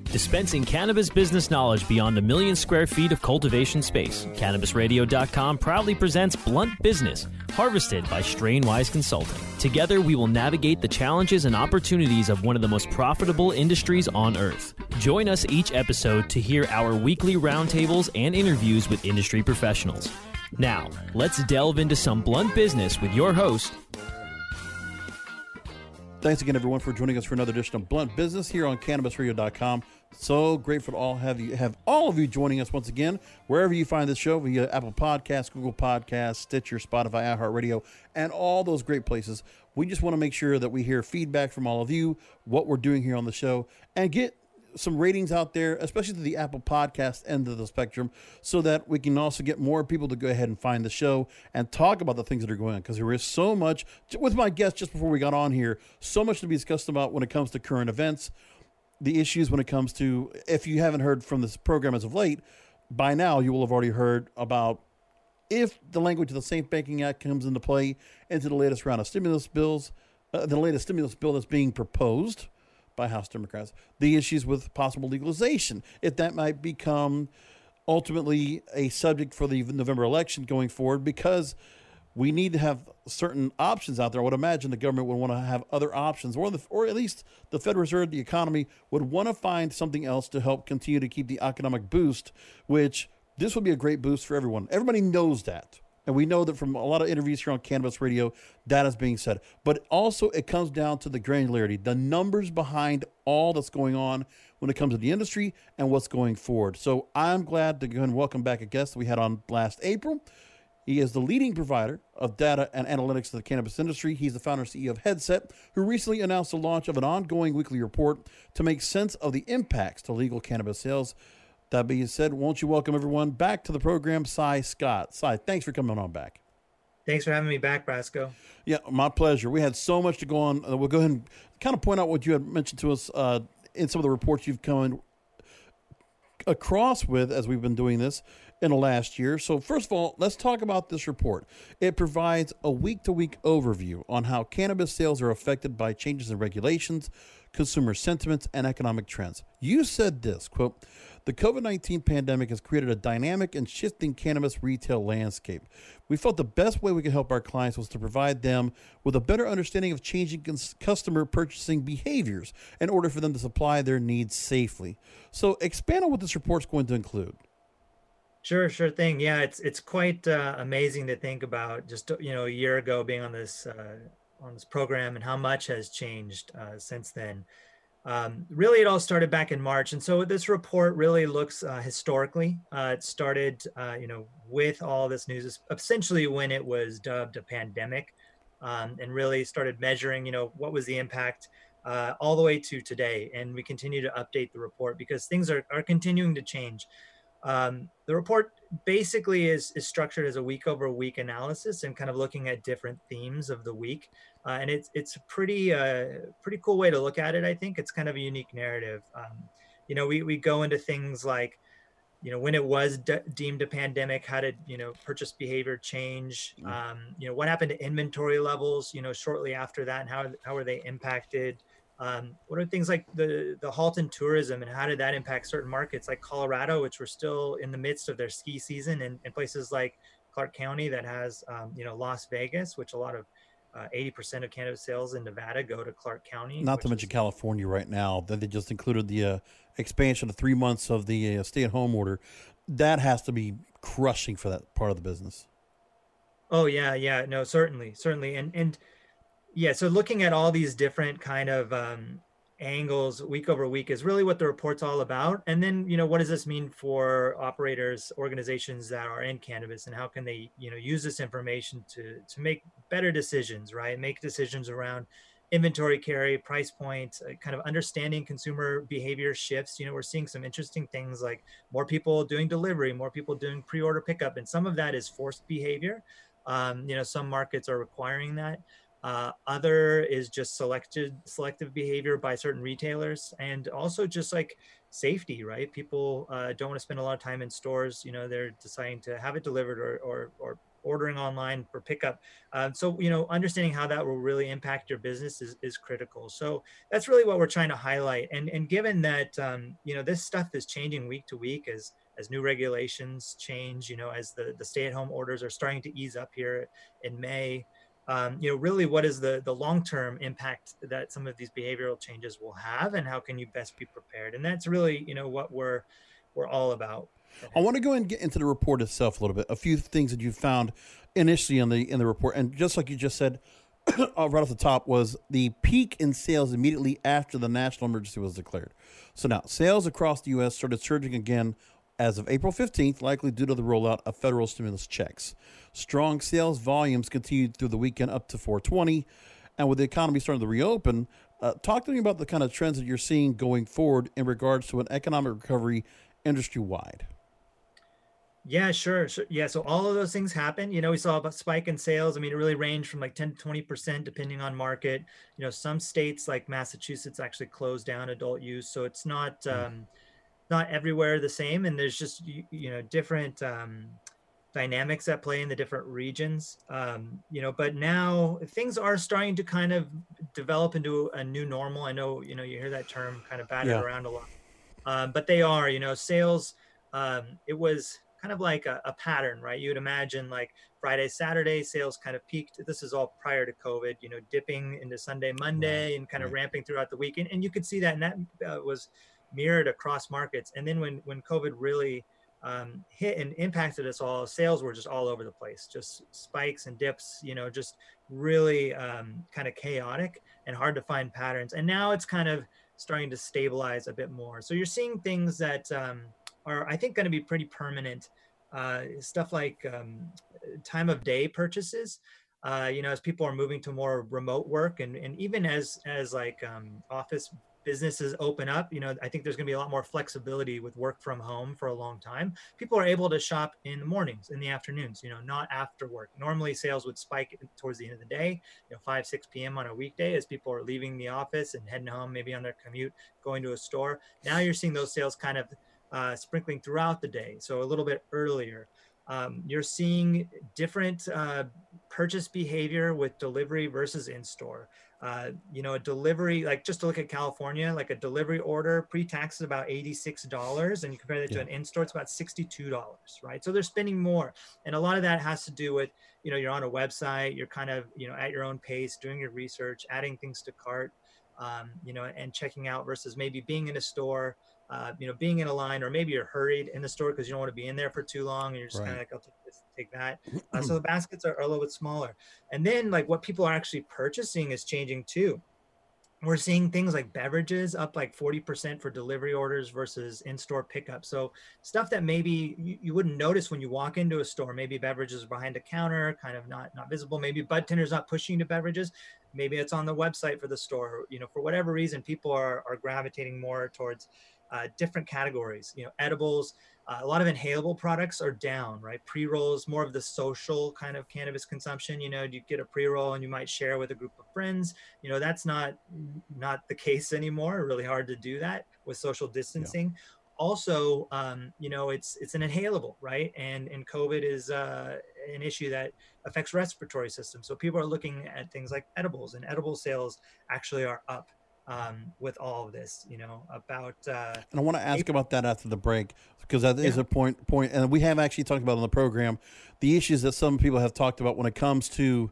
Dispensing cannabis business knowledge beyond 1 million square feet of cultivation space, CannabisRadio.com proudly presents Blunt Business, harvested by Strainwise Consulting. Together, we will navigate the challenges and opportunities of one of the most profitable industries on earth. Join us each episode to hear our weekly roundtables and interviews with industry professionals. Now, let's delve into some blunt business with your host. Thanks again, everyone, for joining us for another edition of Blunt Business here on CannabisRadio.com. So grateful to have all of you joining us once again, wherever you find this show, via Apple Podcasts, Google Podcasts, Stitcher, Spotify, iHeartRadio, and all those great places. We just want to make sure that we hear feedback from all of you, what we're doing here on the show, and get some ratings out there, especially to the Apple Podcast end of the spectrum, so that we can also get more people to go ahead and find the show and talk about the things that are going on. Because there is so much, with my guest just before we got on here, so much to be discussed about when it comes to current events, the issues when it comes to, if you haven't heard from this program as of late, by now you will have already heard about if the language of the Safe Banking Act comes into play into the latest round of stimulus bills, the latest stimulus bill that's being proposed by House Democrats, the issues with possible legalization, if that might become ultimately a subject for the November election going forward, because we need to have certain options out there. I would imagine the government would want to have other options, or at least the Federal Reserve, the economy, would want to find something else to help continue to keep the economic boost, which this would be a great boost for everyone. Everybody knows that. And we know that from a lot of interviews here on Cannabis Radio, that is being said. But also it comes down to the granularity, the numbers behind all that's going on when it comes to the industry and what's going forward. So I'm glad to go ahead and welcome back a guest that we had on last April. He is the leading provider of data and analytics to the cannabis industry. He's the founder and CEO of Headset, who recently announced the launch of an ongoing weekly report to make sense of the impacts to legal cannabis sales. That being said, won't you welcome everyone back to the program, Cy Scott. Cy, thanks for coming on back. Thanks for having me back, Brasco. Yeah, my pleasure. We had so much to go on. We'll go ahead and kind of point out what you had mentioned to us in some of the reports you've come across with as we've been doing this in the last year. So first of all, let's talk about this report. It provides a week-to-week overview on how cannabis sales are affected by changes in regulations, consumer sentiments, and economic trends. You said this, quote, "The COVID-19 pandemic has created a dynamic and shifting cannabis retail landscape. We felt the best way we could help our clients was to provide them with a better understanding of changing customer purchasing behaviors in order for them to supply their needs safely." So expand on what this report's going to include. Sure thing. Yeah, it's quite amazing to think about just a year ago being on this program and how much has changed since then. Really, it all started back in March, and so this report really looks historically. It started, with all this news, essentially when it was dubbed a pandemic, and really started measuring, what was the impact all the way to today. And we continue to update the report because things are continuing to change. The report basically is structured as a week over week analysis and kind of looking at different themes of the week. And it's a pretty cool way to look at it. I think it's kind of a unique narrative. We go into things like, when it was deemed a pandemic, how did, purchase behavior change? What happened to inventory levels, shortly after that, and how were they impacted? What are things like the halt in tourism, and how did that impact certain markets like Colorado, which were still in the midst of their ski season, and places like Clark County that has, Las Vegas, which a lot of 80% of cannabis sales in Nevada go to Clark County. Not to mention California right now. Then they just included the expansion of 3 months of the stay-at-home order. That has to be crushing for that part of the business. Oh yeah, no, certainly, and yeah. So looking at all these different kind of angles week over week is really what the report's all about. And then, what does this mean for operators, organizations that are in cannabis, and how can they, use this information to make better decisions, right? Make decisions around inventory carry, price points, kind of understanding consumer behavior shifts. We're seeing some interesting things like more people doing delivery, more people doing pre-order pickup, and some of that is forced behavior. Some markets are requiring that. Other is just selective behavior by certain retailers, and also just like safety, right? People don't want to spend a lot of time in stores. They're deciding to have it delivered or ordering online for pickup. So, understanding how that will really impact your business is critical. So that's really what we're trying to highlight. And given that, this stuff is changing week to week as new regulations change, as the stay-at-home orders are starting to ease up here in May, really what is the long-term impact that some of these behavioral changes will have, and how can you best be prepared? And that's really, what we're all about. I want to go and get into the report itself a little bit. A few things that you found initially in the report, and just like you just said, right off the top, was the peak in sales immediately after the national emergency was declared. So now sales across the U.S. started surging again as of April 15th, likely due to the rollout of federal stimulus checks. Strong sales volumes continued through the weekend up to 420, and with the economy starting to reopen, talk to me about the kind of trends that you're seeing going forward in regards to an economic recovery industry-wide. Yeah, sure. Yeah, so all of those things happen. We saw a spike in sales. I mean, it really ranged from like 10 to 20% depending on market. Some states like Massachusetts actually closed down adult use, so it's not everywhere the same, and there's just different dynamics at play in the different regions. But now things are starting to kind of develop into a new normal. I know you hear that term kind of batted around a lot, but they are sales. It was kind of like a pattern, right? You would imagine like Friday, Saturday sales kind of peaked. This is all prior to COVID, dipping into Sunday, Monday, and kind of ramping throughout the weekend. And you could see that, and that was mirrored across markets. And then when COVID really hit and impacted us all, sales were just all over the place, just spikes and dips, just really kind of chaotic and hard to find patterns. And now it's kind of starting to stabilize a bit more. So you're seeing things that are, I think, going to be pretty permanent. Stuff like time of day purchases, as people are moving to more remote work, and even as like office businesses open up, I think there's going to be a lot more flexibility with work from home for a long time. People are able to shop in the mornings, in the afternoons, not after work. Normally sales would spike towards the end of the day, 5, 6 p.m. on a weekday as people are leaving the office and heading home, maybe on their commute, going to a store. Now you're seeing those sales kind of sprinkling throughout the day, so a little bit earlier. You're seeing different purchase behavior with delivery versus in-store. A delivery, like just to look at California, like a delivery order pre-tax is about $86, and you compare that to an in-store, it's about $62, right? So they're spending more. And a lot of that has to do with, you're on a website, you're kind of, at your own pace, doing your research, adding things to cart, and checking out versus maybe being in a store, being in a line, or maybe you're hurried in the store because you don't want to be in there for too long, and you're just kind of like, I'll take this, take that. So the baskets are a little bit smaller. And then like what people are actually purchasing is changing too. We're seeing things like beverages up like 40% for delivery orders versus in-store pickup. So stuff that maybe you wouldn't notice when you walk into a store. Maybe beverages are behind a counter, kind of not visible. Maybe budtenders not pushing the beverages. Maybe it's on the website for the store. For whatever reason, people are gravitating more towards different categories. Edibles, a lot of inhalable products are down, right? Pre-rolls, more of the social kind of cannabis consumption. You get a pre-roll and you might share with a group of friends. That's not the case anymore. Really hard to do that with social distancing. Yeah. Also, it's an inhalable, right? And COVID is an issue that affects respiratory systems. So people are looking at things like edibles, and edible sales actually are up. With all of this, about. And I want to ask about that after the break, because that is a point, and we have actually talked about on the program the issues that some people have talked about when it comes to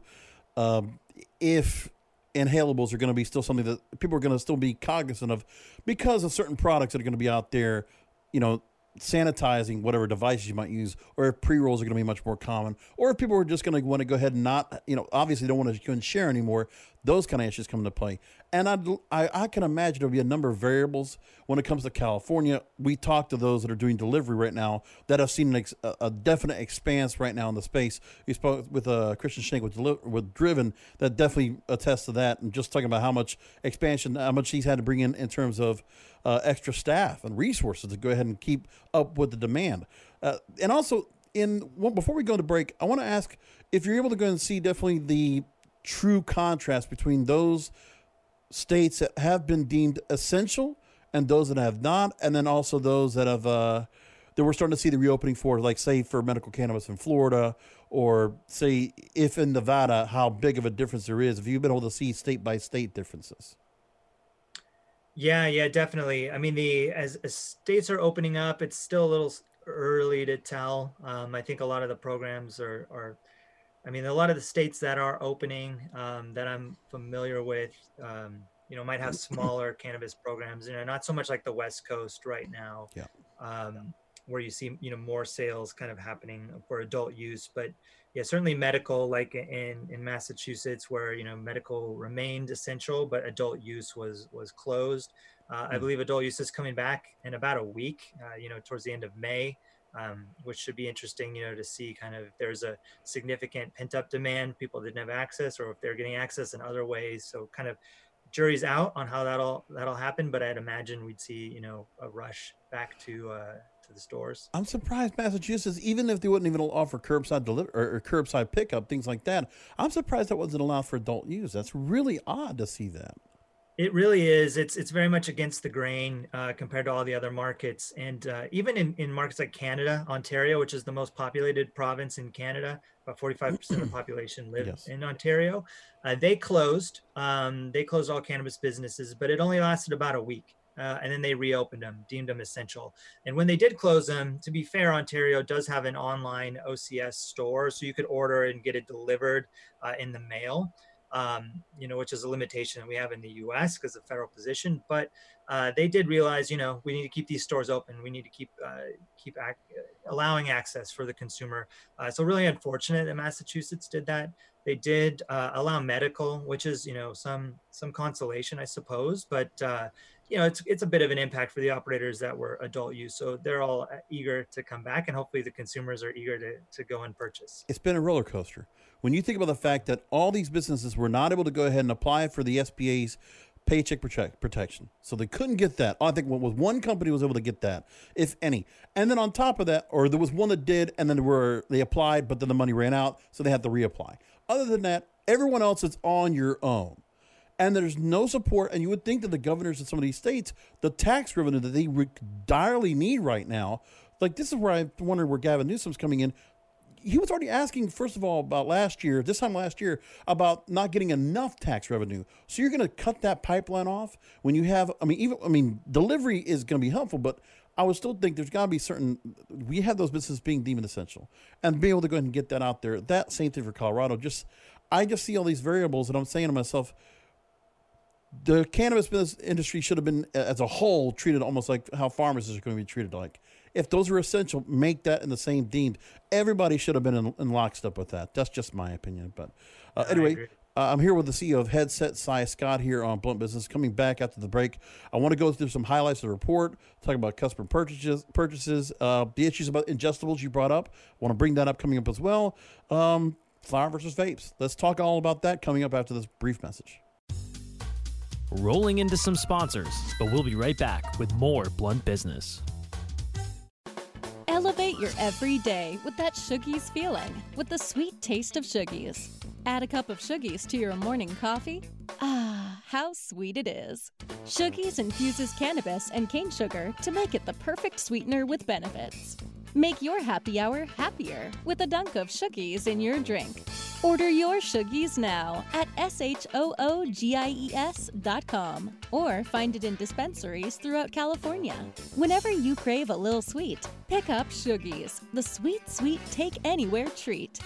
if inhalables are going to be still something that people are going to still be cognizant of because of certain products that are going to be out there, sanitizing whatever devices you might use, or if pre-rolls are going to be much more common, or if people are just going to want to go ahead and not, obviously don't want to share anymore. Those kind of issues come into play. And I can imagine there'll be a number of variables when it comes to California. We talked to those that are doing delivery right now that have seen a definite expanse right now in the space. We spoke with Christian Schenk with Driven that definitely attests to that, and just talking about how much expansion, how much he's had to bring in terms of extra staff and resources to go ahead and keep up with the demand. And also, before we go to break, I want to ask if you're able to go and see definitely the true contrast between those states that have been deemed essential and those that have not, and then also those that have that we're starting to see the reopening for, like, say, for medical cannabis in Florida, or say if in Nevada, how big of a difference there is, if you've been able to see state by state differences. Yeah, definitely. I mean, as states are opening up, it's still a little early to tell. I think a lot of the programs are I mean, a lot of the states that are opening, that I'm familiar with, might have smaller cannabis programs, not so much like the West Coast right now, where you see, more sales kind of happening for adult use. But yeah, certainly medical, like in Massachusetts, where, medical remained essential, but adult use was closed. I believe adult use is coming back in about a week, towards the end of May. Which should be interesting, to see kind of if there's a significant pent up demand, people didn't have access, or if they're getting access in other ways. So kind of jury's out on how that'll happen, but I'd imagine we'd see, a rush back to the stores. I'm surprised Massachusetts, even if they wouldn't even offer curbside delivery or curbside pickup, things like that, I'm surprised that wasn't allowed for adult use. That's really odd to see that. It really is. It's very much against the grain compared to all the other markets. And even in markets like Canada, Ontario, which is the most populated province in Canada, about 45% of the population live in Ontario. They closed all cannabis businesses, but it only lasted about a week. And then they reopened them, deemed them essential. And when they did close them, to be fair, Ontario does have an online OCS store, so you could order and get it delivered in the mail. Which is a limitation that we have in the U.S. because of federal position. But they did realize, we need to keep these stores open. We need to keep allowing access for the consumer. So really unfortunate that Massachusetts did that. They did allow medical, which is, some consolation, I suppose. But it's a bit of an impact for the operators that were adult use. So they're all eager to come back, and hopefully the consumers are eager to go and purchase. It's been a roller coaster. When you think about the fact that all these businesses were not able to go ahead and apply for the SBA's paycheck protection. So they couldn't get that. I think one company was able to get that, if any. And then on top of that, or there was one that did, and then they applied, but then the money ran out, so they had to reapply. Other than that, everyone else is on your own. And there's no support. And you would think that the governors of some of these states, the tax revenue that they direly need right now, like this is where I wonder where Gavin Newsom's coming in. He was already asking, first of all, about this time last year, about not getting enough tax revenue. So you're going to cut that pipeline off when you have, delivery is going to be helpful, but I would still think there's got to be we have those businesses being deemed essential and be able to go ahead and get that out there. That same thing for Colorado. I just see all these variables, and I'm saying to myself, the cannabis business industry should have been, as a whole, treated almost like how farmers are going to be treated like. If those are essential, make that in the same deemed. Everybody should have been in lockstep with that. That's just my opinion. But anyway, I'm here with the CEO of Headset, Cy Scott, here on Blunt Business. Coming back after the break, I want to go through some highlights of the report, talk about customer purchases, the issues about ingestibles you brought up. I want to bring that up coming up as well. Flower versus vapes. Let's talk all about that coming up after this brief message. Rolling into some sponsors, but we'll be right back with more Blunt Business. Elevate your everyday with that Shoogies feeling, with the sweet taste of Shoogies. Add a cup of Shoogies to your morning coffee. Ah, how sweet it is. Shoogies infuses cannabis and cane sugar to make it the perfect sweetener with benefits. Make your happy hour happier with a dunk of Shoogies in your drink. Order your Shoogies now at shoogies.com or find it in dispensaries throughout California. Whenever you crave a little sweet, pick up Shoogies, the sweet, sweet take-anywhere treat.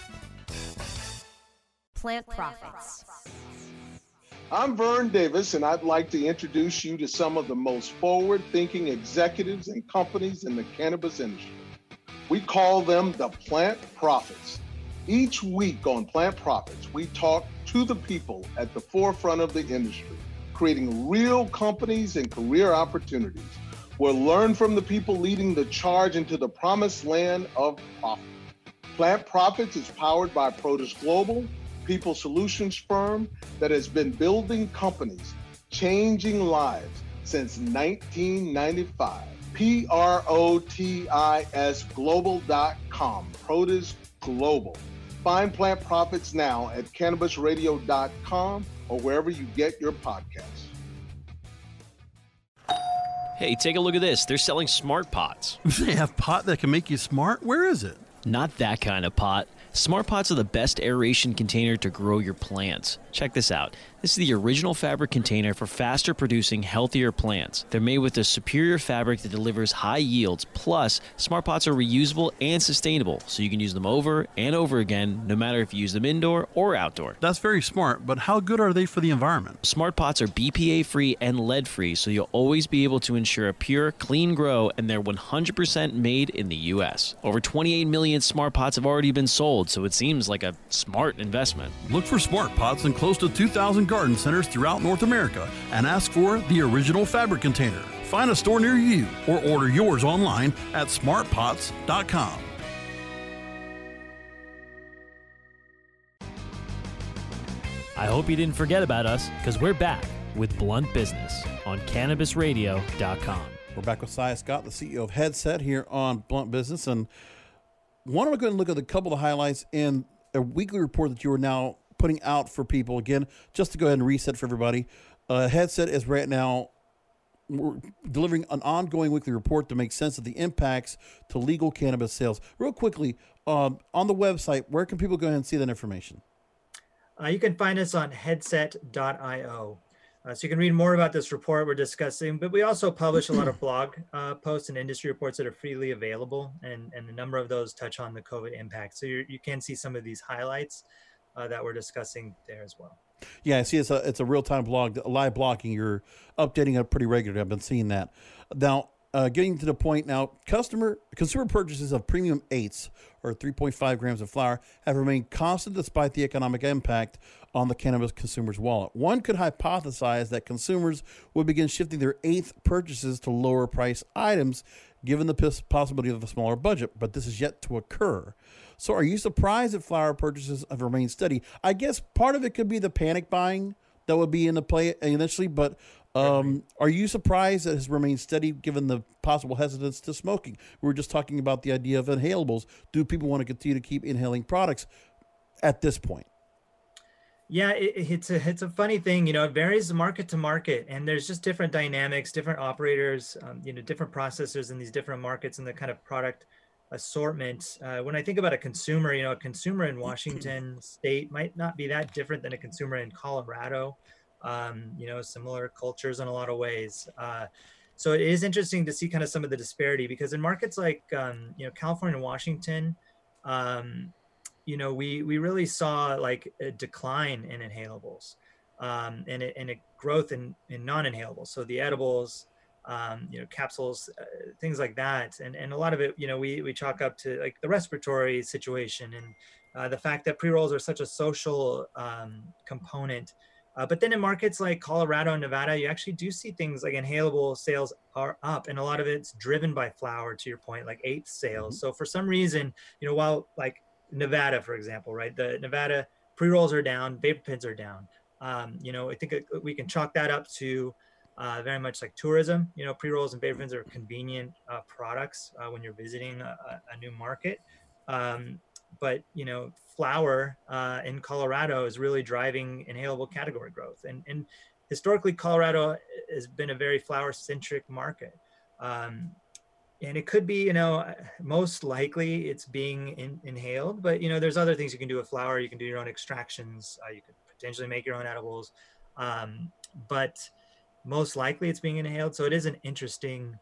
Plant Profits. I'm Vern Davis, and I'd like to introduce you to some of the most forward-thinking executives and companies in the cannabis industry. We call them the Plant Profits. Each week on Plant Profits, we talk to the people at the forefront of the industry, creating real companies and career opportunities. We'll learn from the people leading the charge into the promised land of profit. Plant Profits is powered by Protus Global, people solutions firm that has been building companies, changing lives since 1995. PROTISglobal.com, Protus Global. Find Plant Profits now at cannabisradio.com or wherever you get your podcasts. Hey, take a look at this. They're selling smart pots. They have pot that can make you smart? Where is it? Not that kind of pot. Smart pots are the best aeration container to grow your plants. Check this out. This is the original fabric container for faster producing, healthier plants. They're made with a superior fabric that delivers high yields. Plus, smart pots are reusable and sustainable, so you can use them over and over again, no matter if you use them indoor or outdoor. That's very smart, but how good are they for the environment? Smart pots are BPA free and lead free, so you'll always be able to ensure a pure, clean grow, and they're 100% made in the U.S. Over 28 million smart pots have already been sold, so it seems like a smart investment. Look for smart pots in close to 2,000 garden centers throughout North America and ask for the original fabric container. Find a store near you or order yours online at smartpots.com. I hope you didn't forget about us, because we're back with Blunt Business on CannabisRadio.com. We're back with Cy Scott, the CEO of Headset, here on Blunt Business, and want to go and look at a couple of highlights in a weekly report that you are now putting out for people. Again, just to go ahead and reset for everybody, Headset is right now we're delivering an ongoing weekly report to make sense of the impacts to legal cannabis sales. Real quickly, on the website, where can people go ahead and see that information? You can find us on headset.io. So you can read more about this report we're discussing, but we also publish a lot of blog posts and industry reports that are freely available, and a number of those touch on the COVID impact. So you can see some of these highlights that we're discussing there as well. Yeah, I see it's a real-time blog, live blogging. You're updating it pretty regularly. I've been seeing that. Now, getting to the point now, consumer purchases of premium eighths, or 3.5 grams of flower, have remained constant despite the economic impact on the cannabis consumer's wallet. One could hypothesize that consumers would begin shifting their eighth purchases to lower price items, given the possibility of a smaller budget, but this is yet to occur. So are you surprised that flower purchases have remained steady? I guess part of it could be the panic buying that would be in the play initially, but are you surprised that it has remained steady given the possible hesitance to smoking? We were just talking about the idea of inhalables. Do people want to continue to keep inhaling products at this point? Yeah, it's a funny thing, it varies market to market, and there's just different dynamics, different operators, different processors in these different markets and the kind of product assortment. When I think about a consumer in Washington state might not be that different than a consumer in Colorado. Similar cultures in a lot of ways. So it is interesting to see kind of some of the disparity, because in markets like, California and Washington, we really saw like a decline in inhalables, and a growth in non-inhalables. So the edibles, capsules, things like that. And a lot of it, we chalk up to like the respiratory situation and the fact that pre-rolls are such a social component. But then in markets like Colorado and Nevada, you actually do see things like inhalable sales are up, and a lot of it's driven by flower, to your point, like eighth sales. So for some reason, while like Nevada, for example, right, the Nevada pre-rolls are down, vapor pens are down. I think we can chalk that up to very much like tourism. Pre-rolls and vapor pens are convenient products when you're visiting a new market. But flower in Colorado is really driving inhalable category growth, and historically Colorado has been a very flower centric market, and it could be most likely it's being inhaled, but there's other things you can do with flower. You can do your own extractions, you could potentially make your own edibles, but most likely it's being inhaled. So it is an interesting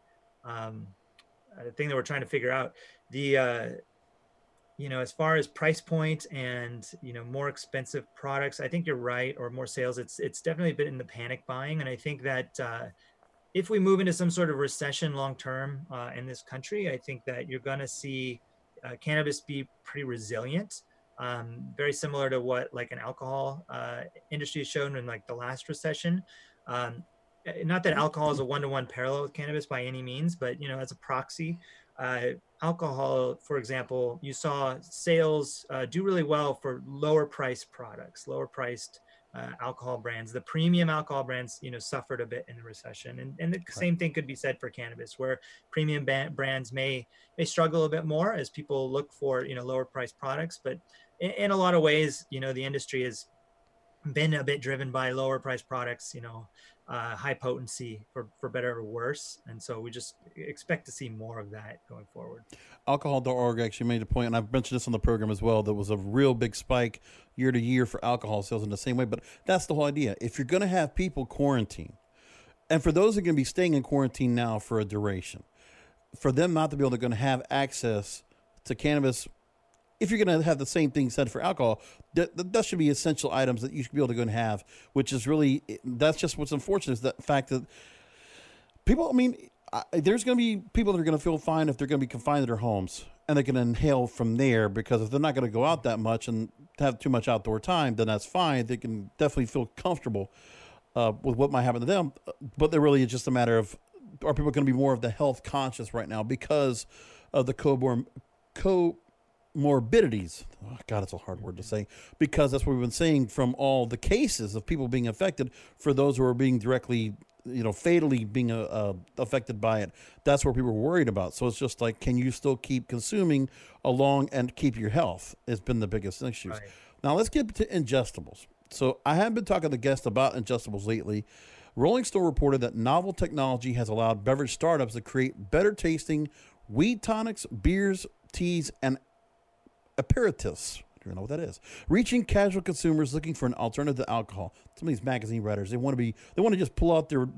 thing that we're trying to figure out. The as far as price point and, more expensive products, I think you're right, or more sales, it's definitely been in the panic buying. And I think that if we move into some sort of recession long-term in this country, I think that you're going to see cannabis be pretty resilient, very similar to what like an alcohol industry has shown in like the last recession. Not that alcohol is a one-to-one parallel with cannabis by any means, but, as a proxy, alcohol, for example, you saw sales do really well for lower priced products, lower priced alcohol brands. The premium alcohol brands, suffered a bit in the recession. And the same thing could be said for cannabis, where premium brands may struggle a bit more as people look for, lower priced products. But in a lot of ways, the industry is been a bit driven by lower price products, high potency for better or worse. And so we just expect to see more of that going forward. Alcohol.org actually made a point, and I've mentioned this on the program as well. There was a real big spike year to year for alcohol sales in the same way. But that's the whole idea. If you're going to have people quarantine, and for those who are going to be staying in quarantine now for a duration, for them not to be able to have access to cannabis, if you're going to have the same thing said for alcohol, that should be essential items that you should be able to go and have, which is really, that's just what's unfortunate is the fact that people, there's going to be people that are going to feel fine if they're going to be confined to their homes and they can inhale from there, because if they're not going to go out that much and have too much outdoor time, then that's fine. They can definitely feel comfortable with what might happen to them. But they're really just a matter of, are people going to be more of the health conscious right now because of the comorbidities? Oh, God, it's a hard word to say, because that's what we've been saying from all the cases of people being affected. For those who are being directly, fatally being affected by it, that's what people are worried about. So it's just like, can you still keep consuming along and keep your health? Has been the biggest issue. Right. Now let's get to ingestibles. So I have been talking to guests about ingestibles lately. Rolling Stone reported that novel technology has allowed beverage startups to create better tasting weed tonics, beers, teas, and aperitifs. I don't know what that is. Reaching casual consumers looking for an alternative to alcohol. Some of these magazine writers, they want to just pull out their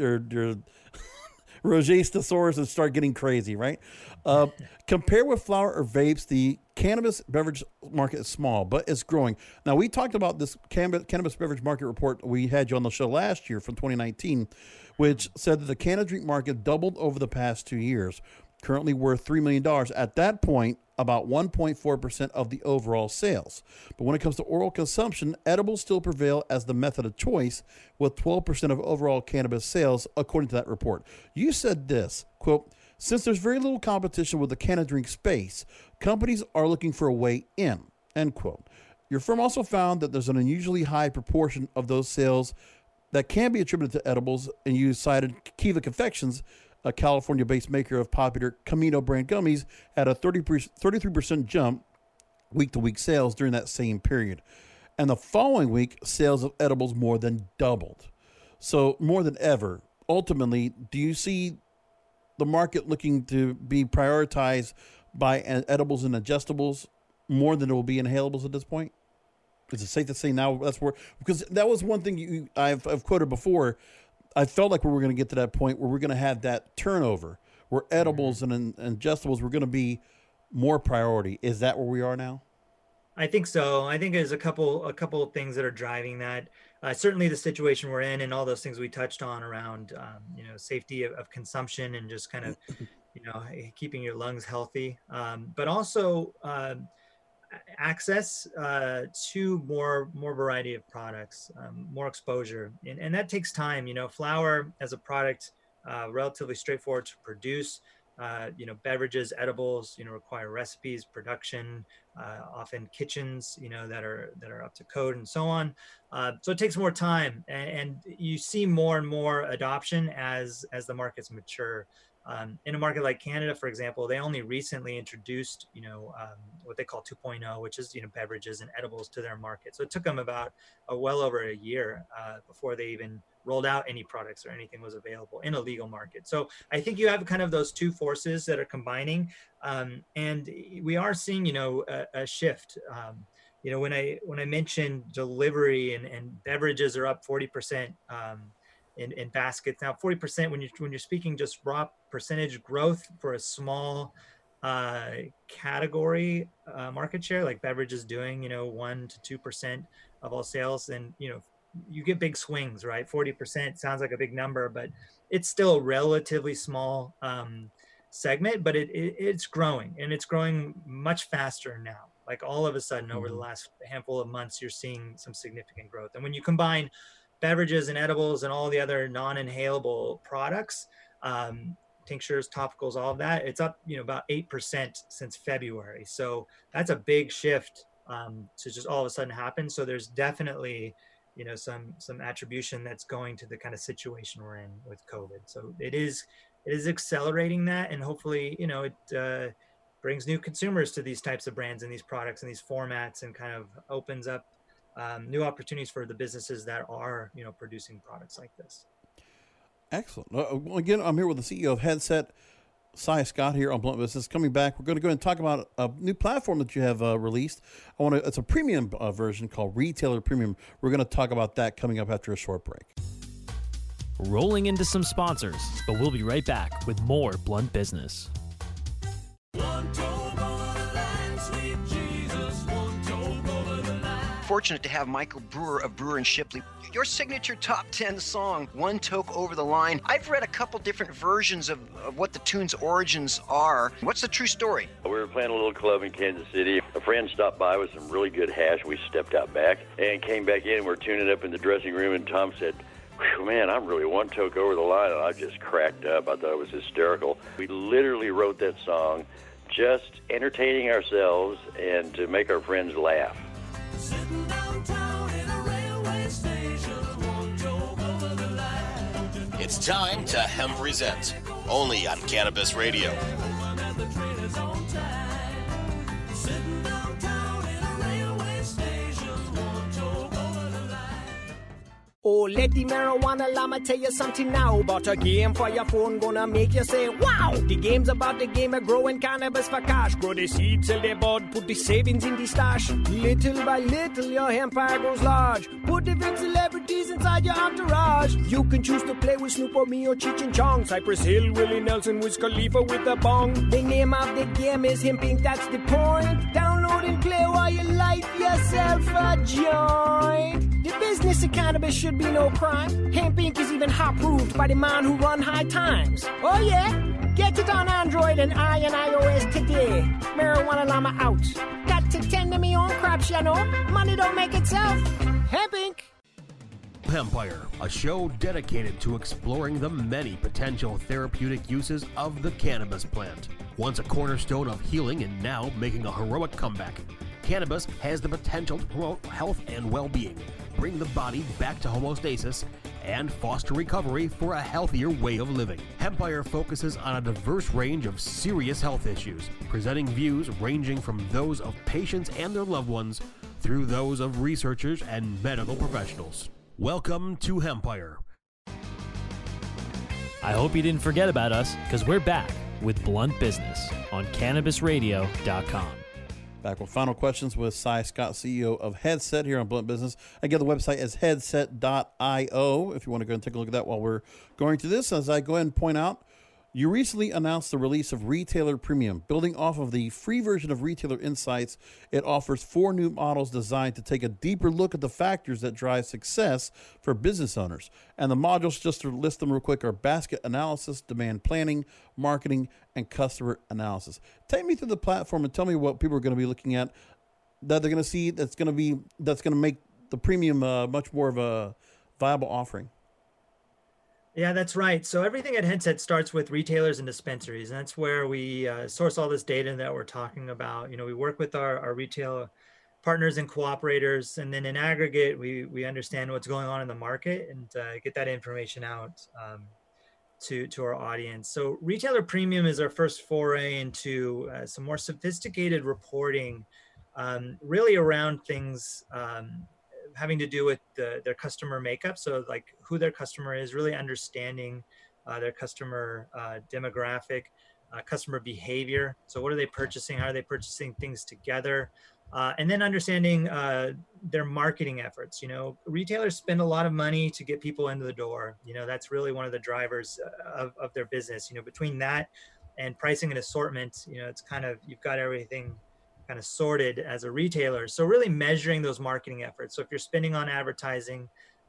Roger Thesaurus and start getting crazy, right? Compared with flower or vapes, the cannabis beverage market is small, but it's growing. Now, we talked about this cannabis beverage market report. We had you on the show last year from 2019, which said that the cannabis drink market doubled over the past 2 years, currently worth $3 million. At that point, about 1.4% of the overall sales. But when it comes to oral consumption, edibles still prevail as the method of choice, with 12% of overall cannabis sales, according to that report. You said this, quote, "Since there's very little competition with the cannabis drink space, companies are looking for a way in," end quote. Your firm also found that there's an unusually high proportion of those sales that can be attributed to edibles, and you cited Kiva Confections, a California-based maker of popular Camino brand gummies, had a 33% jump week-to-week sales during that same period. And the following week, sales of edibles more than doubled. So more than ever, ultimately, do you see the market looking to be prioritized by edibles and ingestibles more than it will be inhalables at this point? Is it safe to say now that's where, because that was one thing I've quoted before. I felt like we were going to get to that point where we're going to have that turnover where edibles and ingestibles were going to be more priority. Is that where we are now? I think so. I think there's a couple of things that are driving that. Certainly the situation we're in and all those things we touched on around, safety of consumption and just kind of, keeping your lungs healthy. But also access to more variety of products, more exposure, and that takes time. Flower as a product, relatively straightforward to produce. Beverages, edibles, require recipes, production, often kitchens, that are up to code and so on. So it takes more time, and you see more and more adoption as the markets mature. In a market like Canada, for example, they only recently introduced, what they call 2.0, which is, beverages and edibles to their market. So it took them about well over a year before they even rolled out any products or anything was available in a legal market. So I think you have kind of those two forces that are combining, and we are seeing, a shift. When I mentioned delivery and beverages are up 40%. In baskets now, 40% when you're speaking just raw percentage growth for a small category market share, like beverages doing 1 to 2% of all sales, and you get big swings, right? 40% sounds like a big number, but it's still a relatively small segment, but it's growing, and it's growing much faster now. Like all of a sudden over the last handful of months, you're seeing some significant growth. And when you combine beverages and edibles and all the other non-inhalable products, tinctures, topicals, all of that, it's up, about 8% since February. So that's a big shift to just all of a sudden happen. So there's definitely, some attribution that's going to the kind of situation we're in with COVID. So it is accelerating that, and hopefully, it brings new consumers to these types of brands and these products and these formats, and kind of opens up new opportunities for the businesses that are, producing products like this. Excellent. Well, again, I'm here with the CEO of Headset, Cy Scott, here on Blunt Business. Coming back, we're going to go ahead and talk about a new platform that you have released. It's a premium version called Retailer Premium. We're going to talk about that coming up after a short break. Rolling into some sponsors, but we'll be right back with more Blunt Business. Fortunate to have Michael Brewer of Brewer and Shipley. Your signature top 10 song, One Toke Over the Line. I've read a couple different versions of what the tune's origins are. What's the true story? We were playing a little club in Kansas City. A friend stopped by with some really good hash. We stepped out back and came back in. We're tuning up in the dressing room, and Tom said, man, I'm really one toke over the line, and I just cracked up. I thought it was hysterical. We literally wrote that song just entertaining ourselves and to make our friends laugh. Sitting downtown in a railway station, one toke over the line. It's time to Hemp Present, only on Cannabis Radio. Sitting downtown in a railway station, one toke over the line. Oh, let the marijuana llama tell you something now about a game for your phone gonna make you say, wow! The game's about the game of growing cannabis for cash. Grow the seed, sell the bud, put the savings in the stash. Little by little, your empire grows large. Put the big celebrities inside your entourage. You can choose to play with Snoop or me or Cheech and Chong. Cypress Hill, Willie Nelson, Wiz Khalifa with a bong. The name of the game is Hemp Inc., that's the point. Download and play while you light yourself a joint. The business of cannabis should be no crime. Hemp Inc. is even hot-proofed by the man who run High Times. Oh yeah? Get it on Android and iOS today. Marijuana Llama out. Got to tend to me own crops, you know. Money don't make itself. Hemp Inc. Hempire, a show dedicated to exploring the many potential therapeutic uses of the cannabis plant. Once a cornerstone of healing and now making a heroic comeback, cannabis has the potential to promote health and well-being, bring the body back to homeostasis, and foster recovery for a healthier way of living. Hempire focuses on a diverse range of serious health issues, presenting views ranging from those of patients and their loved ones through those of researchers and medical professionals. Welcome to Hempire. I hope you didn't forget about us, because we're back with Blunt Business on CannabisRadio.com. Back with final questions with Cy Scott, CEO of Headset, here on Blunt Business. Again, the website is headset.io if you want to go and take a look at that while we're going through this. As I go ahead and point out, you recently announced the release of Retailer Premium. Building off of the free version of Retailer Insights, it offers 4 new models designed to take a deeper look at the factors that drive success for business owners. And the modules, just to list them real quick, are basket analysis, demand planning, marketing, and customer analysis. Take me through the platform and tell me what people are going to be looking at that they're going to see that's going to make the premium much more of a viable offering. Yeah, that's right. So everything at Headset starts with retailers and dispensaries. And that's where we source all this data that we're talking about. We work with our retail partners and cooperators, and then in aggregate, we understand what's going on in the market and get that information out to our audience. So Retailer Premium is our first foray into some more sophisticated reporting, really around things having to do with their customer makeup. So like who their customer is, really understanding their customer demographic, customer behavior. So what are they purchasing? How are they purchasing things together? And then understanding their marketing efforts. Retailers spend a lot of money to get people into the door. That's really one of the drivers of their business. Between that and pricing and assortment, it's kind of, you've got everything kind of sorted as a retailer. So really measuring those marketing efforts. So if you're spending on advertising,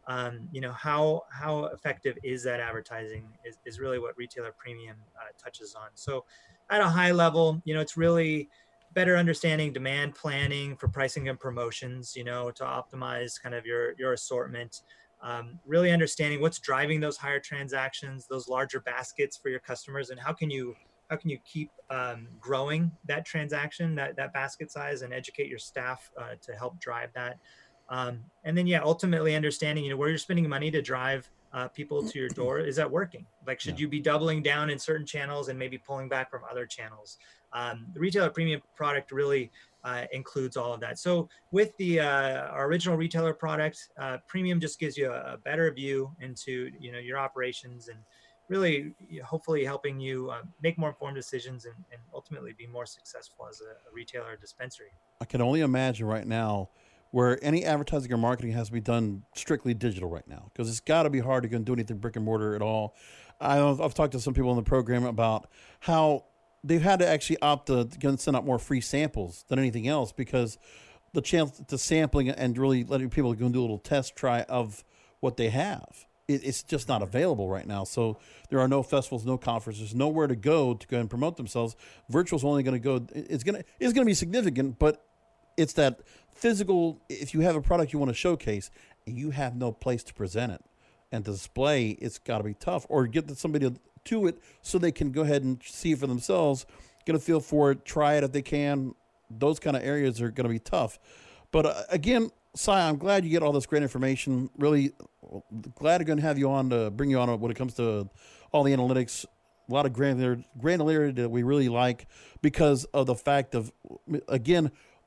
how effective is that advertising is really what Retailer Premium touches on. So at a high level, it's really better understanding demand planning for pricing and promotions, to optimize kind of your assortment, really understanding what's driving those higher transactions, those larger baskets for your customers, and how can you keep growing that transaction, that basket size, and educate your staff to help drive that. And then, ultimately understanding, where you're spending money to drive people to your door. Is that working? Like, should you be doubling down in certain channels and maybe pulling back from other channels? The Retailer Premium product really includes all of that. So with the our original retailer product, Premium just gives you a better view into your operations and really hopefully helping you make more informed decisions and ultimately be more successful as a retailer or dispensary. I can only imagine right now where any advertising or marketing has to be done strictly digital right now, because it's got to be hard to go and do anything brick and mortar at all. I've talked to some people in the program about how they've had to actually opt to send out more free samples than anything else, because the chance to sampling and really letting people go and do a little test try of what they have, it's just not available right now. So there are no festivals, no conferences, nowhere to go and promote themselves. Virtual's only going to go. It's going to be significant, but it's that physical. If you have a product you want to showcase and you have no place to present it and display, it's got to be tough. Or get somebody to it so they can go ahead and see it for themselves, get a feel for it, try it if they can. Those kind of areas are going to be tough. But again, Cy, I'm glad you get all this great information. Really glad to have you on to bring you on when it comes to all the analytics. A lot of granularity that we really like because of the fact of, again,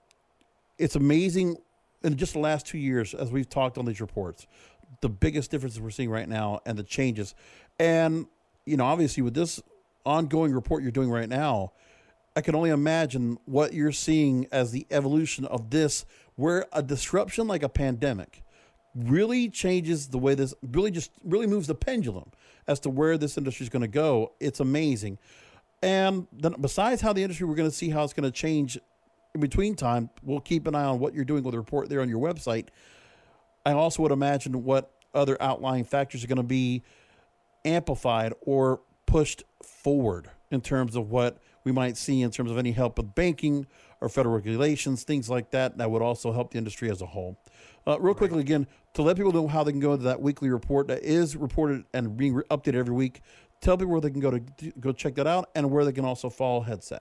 it's amazing in just the last 2 years, as we've talked on these reports, the biggest differences we're seeing right now and the changes. And, obviously with this ongoing report you're doing right now, I can only imagine what you're seeing as the evolution of this, where a disruption like a pandemic really changes the way this really moves the pendulum as to where this industry is going to go. It's amazing. And then besides how the industry, we're going to see how it's going to change in between time. We'll keep an eye on what you're doing with the report there on your website. I also would imagine what other outlying factors are going to be amplified or pushed forward in terms of what we might see in terms of any help with banking or federal regulations, things like that. That would also help the industry as a whole. Real quickly, again, to let people know how they can go to that weekly report that is reported and being updated every week, tell people where they can go check that out and where they can also follow Headset.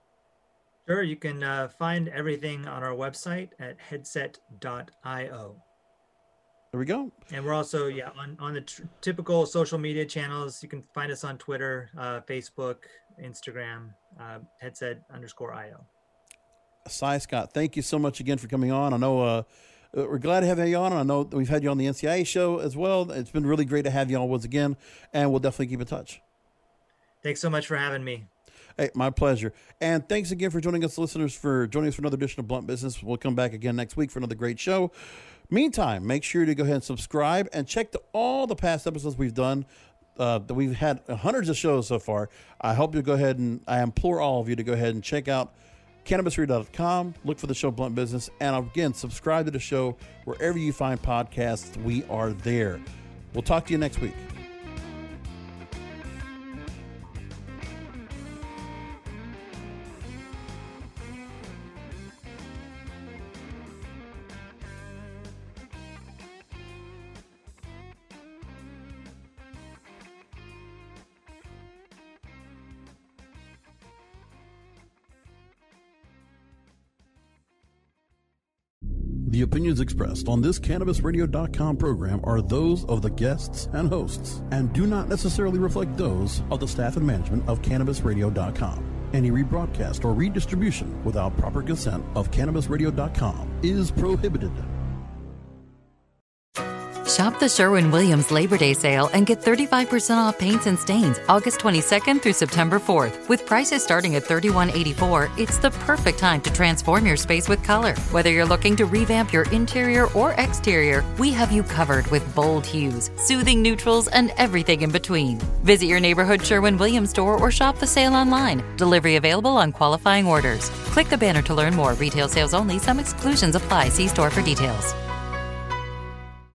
Sure. You can find everything on our website at headset.io. There we go. And we're also, on the typical social media channels. You can find us on Twitter, Facebook, Instagram, headset_IO. Cy Scott, thank you so much again for coming on. I know we're glad to have you on. I know we've had you on the NCIA show as well. It's been really great to have you on once again, and we'll definitely keep in touch. Thanks so much for having me. Hey, my pleasure. And thanks again for joining us, listeners, for joining us for another edition of Blunt Business. We'll come back again next week for another great show. Meantime, make sure to go ahead and subscribe and check all the past episodes we've done. That we've had hundreds of shows so far. I hope you'll go ahead and I implore all of you to go ahead and check out CannabisRadio.com. Look for the show Blunt Business. And again, subscribe to the show wherever you find podcasts. We are there. We'll talk to you next week. The opinions expressed on this CannabisRadio.com program are those of the guests and hosts and do not necessarily reflect those of the staff and management of CannabisRadio.com. Any rebroadcast or redistribution without proper consent of CannabisRadio.com is prohibited. Shop the Sherwin-Williams Labor Day sale and get 35% off paints and stains August 22nd through September 4th. With prices starting at $31.84, it's the perfect time to transform your space with color. Whether you're looking to revamp your interior or exterior, we have you covered with bold hues, soothing neutrals, and everything in between. Visit your neighborhood Sherwin-Williams store or shop the sale online. Delivery available on qualifying orders. Click the banner to learn more. Retail sales only. Some exclusions apply. See store for details.